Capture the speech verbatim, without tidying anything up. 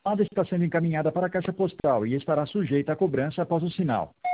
está sendo encaminhada para a caixa postal e estará sujeita à cobrança após o sinal.